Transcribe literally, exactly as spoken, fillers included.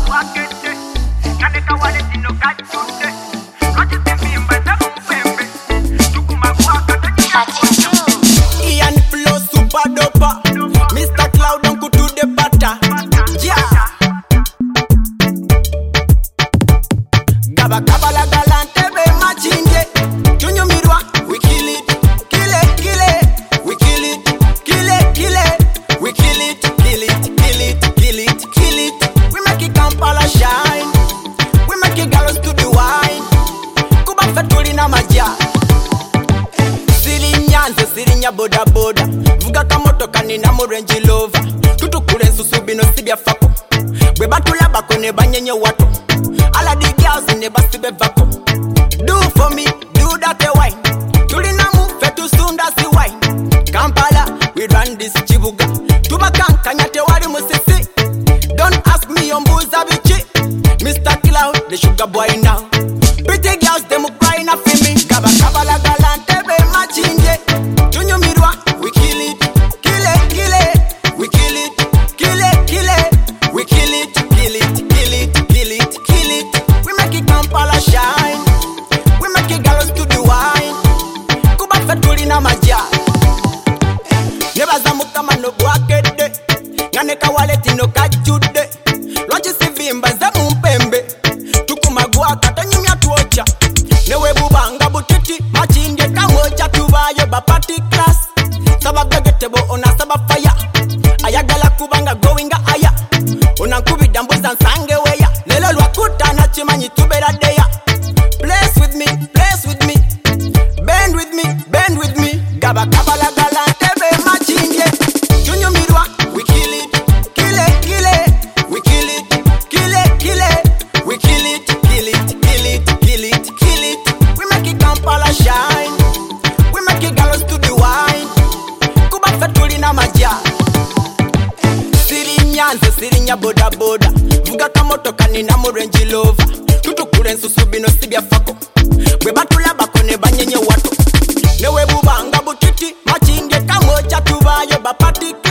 Ian flow super doper. Mister Cloud don't go to the butter. Yeah. Gaba gaba la galante be machinje. Tunyo mirwa, we kill it, kill it, kill it. We kill it, kill it, kill it. We kill it, kill it, kill it, kill it, kill it. We make it Kampala shine. We make it gallows to the wine. Kuba fatuli na maja. Nyanze sirinya boda boda. Vuga kamoto kanina mu Range Rover. Tutukule nsusu bino sibya fako. Bwe batula bakone banyenye watu. All of the girls in the basibe vako. Do for me, do that a wine. Tulina mu fetu sunda si wine. Kampala, we run this chibuga. Tubakan kanyate wali musisi. Don't ask me on mbuza bichi. Mister Cloud, the sugar boy now. Pretty girls, them crying up for me. Gaba gaba la galante be machinje. Tunyo mirwa, we kill it, kill it, kill it. We kill it, kill it, kill it. We kill it, kill it, kill it, kill it, kill it. We make it Kampala shine. We make it gallows to the wine. Kuba fatuli na maja. Never zamuka mano bwakede. Nganeka waleti no kajude. Lwachi sivimba zamu mpembe. Tukumagwa katanyumya tuocha. Newe bubanga butiti machinje kamocha tubayo bapati class. Sabaga getebo ona saba fire. Ayagala kubanga going aya. Ona kubida mbuza nsange weya. Lelo lwakuta na chimanyi tubera deya. Place with me, place with me. Bend with me, bend with me. Gaba gaba la galante be machinje. Tunyo mirwa, we kill it, kill it, kill it. We kill it, kill it, kill it. We kill it, kill it, kill it, kill it, kill it. We make it Kampala shine. We make it gallows to the wine. Kuba fatuli na maja. Siri nyanze, siri nya boda boda. Vuga kamoto kanina mu Range Rover. Tutukule nsusu bino sibya fako. Bwe batula bakone banyenye watu. Newe bubanga butiti machinje kamocha tubayo bapati